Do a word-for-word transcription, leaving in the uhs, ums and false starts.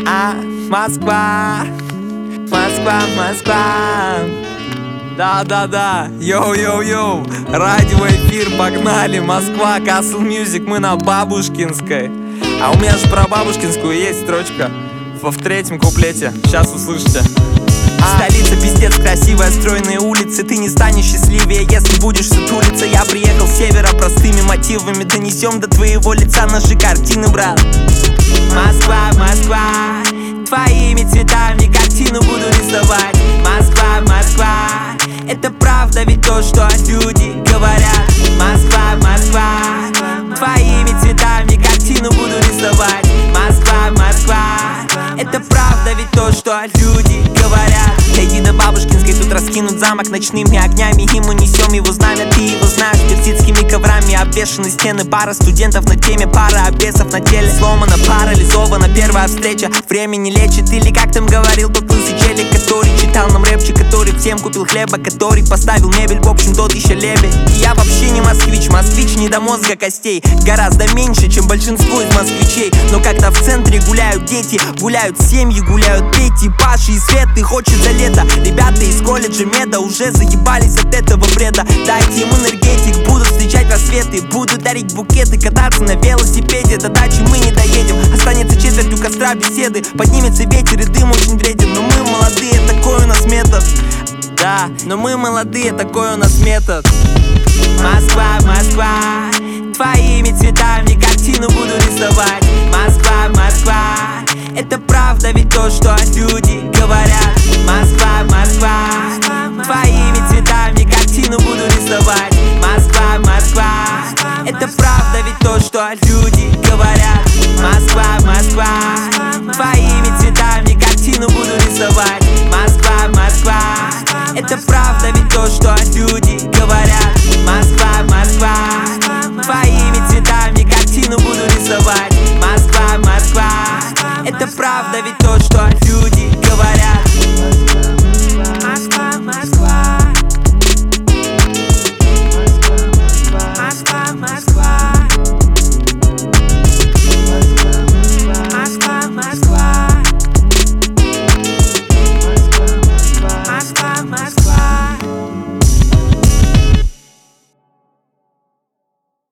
А, Москва, Москва, Москва. Да-да-да, йоу-йоу-йоу, радиоэфир, погнали. Москва, Castle Music, мы на Бабушкинской. А у меня же про Бабушкинскую есть строчка в третьем куплете, сейчас услышите. Столица, пиздец, красивая, стройные улицы. Ты не станешь счастливее, если будешь сутулиться. Я приехал с севера простыми мотивами. Донесем до твоего лица наши картины, брат. Москва, Москва, твоими цветами картину буду рисовать. Москва, Москва, это правда ведь то, что люди говорят. Москва, Москва, твоими цветами картину буду рисовать. Москва, Москва, это правда ведь то, что люди говорят. Дойди до Бабушкинской, тут раскинут замок ночными огнями, и мы несем его знамя. Ты его знаешь, персидскими коврами обвешаны стены. Пара студентов на теме, пара обвесов на теле. Сломана, парализована первая встреча. Время не лечит, или как там говорил тот лысый челик, который читал нам рэпчик, который всем купил хлеба, который поставил мебель, в общем, тот еще лебедь. И я вообще не москвич, москвич не до мозга костей. Гораздо меньше, чем большинство из москвичей. Но когда в центре гуляют дети, гуляют семьи, гуляют Пети, Паши и Светы, хочется лето. Ребята из колледжа меда уже заебались от этого бреда. Дайте им энергетик, будут встречать рассветы, будут дарить букеты, кататься на велосипеде. До дачи мы не доедем, останется четверть у костра беседы. Поднимется ветер и дым очень вреден, но мы молодые, такой у нас метод. Да, но мы молодые, такой у нас метод. Москва, Москва, твоими цветами картину буду рисовать. Москва, Москва, это правда ведь то, что люди